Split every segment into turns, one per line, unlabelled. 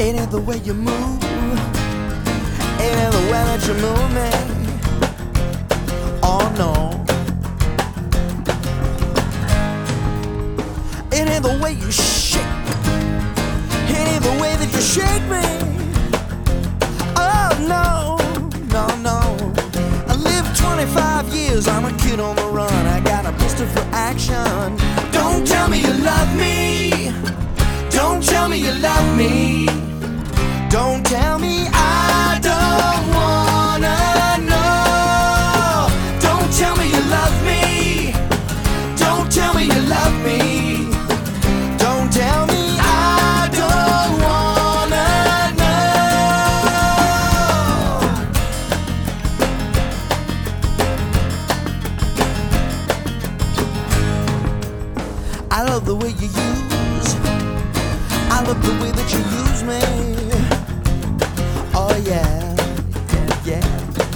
Ain't it the way you move? Ain't it the way that you move me? Oh no. Ain't it the way you shake? Ain't it the way that you shake me? Oh no, no, no. I lived 25 years, I'm a kid on the run. I got a pistol for action. Don't tell me you love me. Don't tell me you love me. Don't tell me I don't wanna know. Don't tell me you love me. Don't tell me you love me. Don't tell me I don't wanna know. I love the way you use. I love the way that you use me. Oh yeah, yeah, yeah.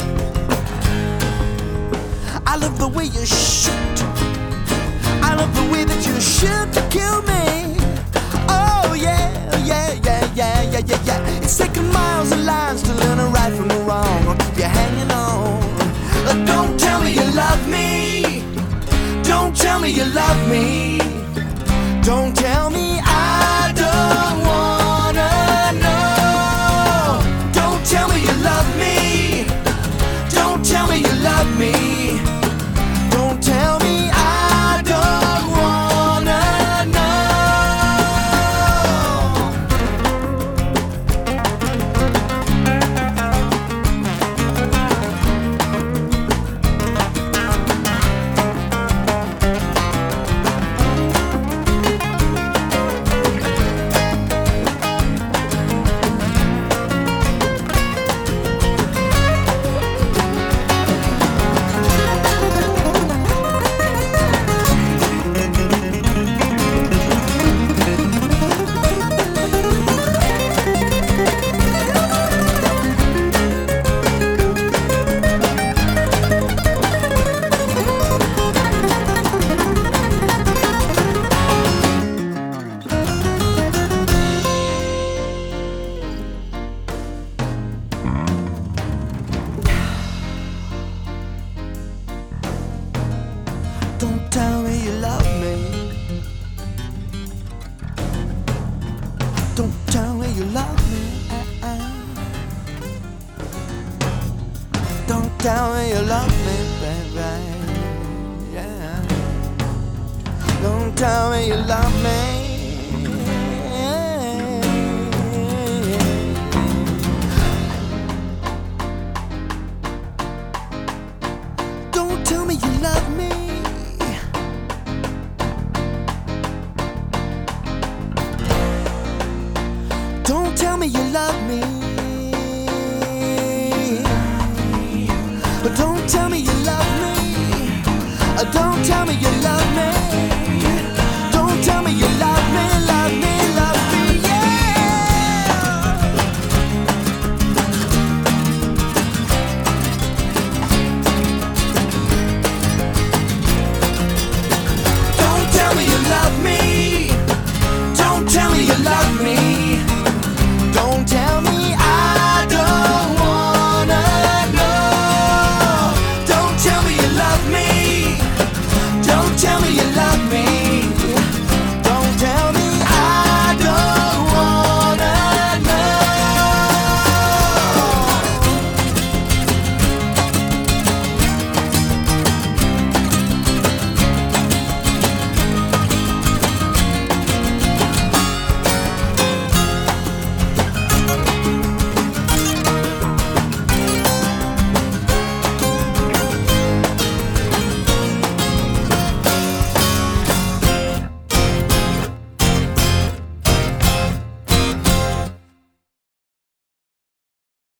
I love the way you shoot. I love the way that you shoot to kill me. Oh yeah, yeah, yeah, yeah, yeah, yeah, yeah. It's taking miles and lines to learn a right from the wrong. I'll keep you hanging on. Don't tell me you love me. Don't tell me you love me. Don't tell me I don't wanna know. Don't tell me you love me. Don't tell me you love me. Don't tell me I don't wanna know. Don't tell me you love me. Don't tell me you love me. Don't tell me you love me, baby. Yeah. Don't tell me you love me. Don't tell me you love me. Don't tell me you love me. But don't tell me you love me. Don't tell me you love me.